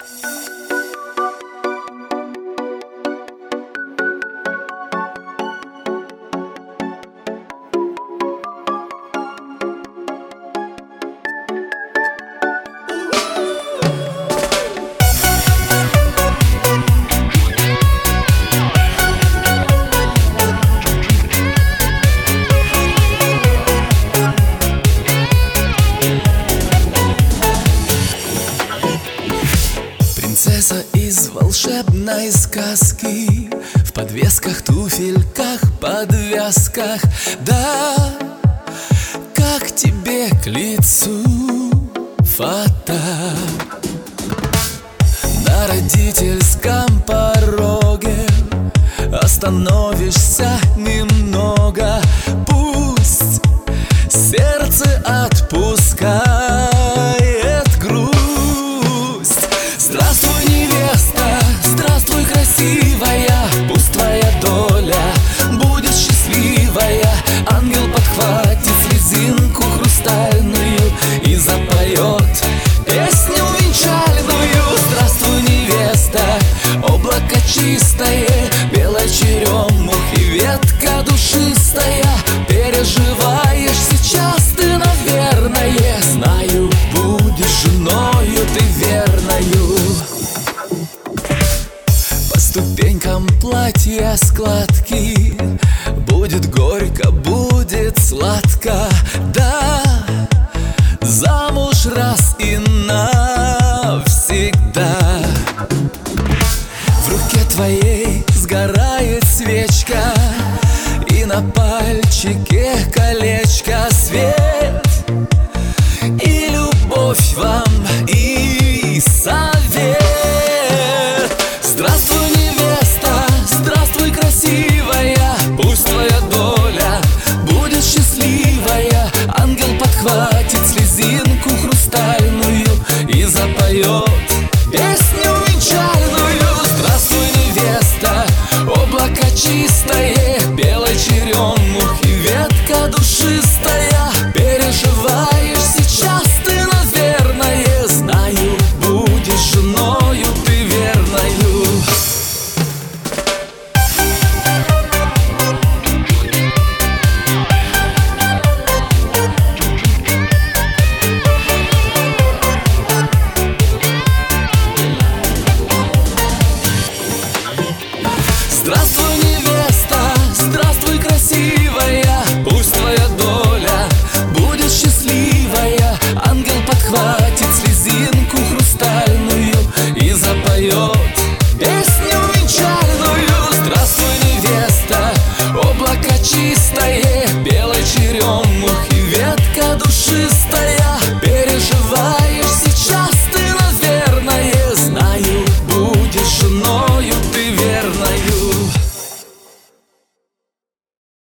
Принцесса из волшебной сказки, в подвесках, туфельках, подвязках. Да, как тебе к лицу фата на родительском пороге. Остановишься немного, пусть сердце отпускает грусть. Здравствуй, невеста, здравствуй, красивая, пусть твоя доля будет счастливая. Ангел подхватит слезинку хрустальную и запоет песню венчальную. Здравствуй, невеста, облако чистое, белая черемух и ветка душистая. Переживаешь сейчас ты, наверное, знаю, будешь женою ты верною. По ступенькам платья складки, будет горько, будет сладко. Да, замуж раз и навсегда. В руке твоей сгорает свечка, и на пальчике колечко. Свет и любовь вам, и совет. Здравствуй, невеста, здравствуй, красивая, пусть твоя доля будет счастливая. Ангел подхватит слезинку хрустальную и запоет